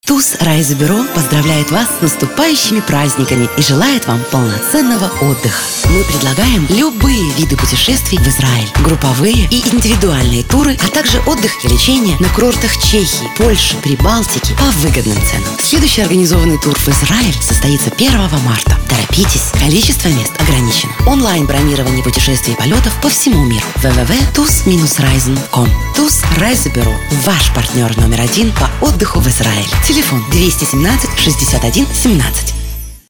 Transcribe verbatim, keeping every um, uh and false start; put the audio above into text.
ТУЗ Райзобюро поздравляет вас с наступающими праздниками и желает вам полноценного отдыха. Мы предлагаем любые виды путешествий в Израиль, групповые и индивидуальные туры, а также отдых и лечение на курортах Чехии, Польши, Прибалтики по выгодным ценам. Следующий организованный тур в Израиль состоится первого марта. Торопитесь, количество мест ограничено. Онлайн-бронирование путешествий и полетов по всему миру. дабл ю дабл ю дабл ю точка туз райзен точка ком. ТУЗ Райзобюро. Ваш партнер номер один по отдыху в Израиль. Телефон двести семнадцать шестьдесят один семнадцать.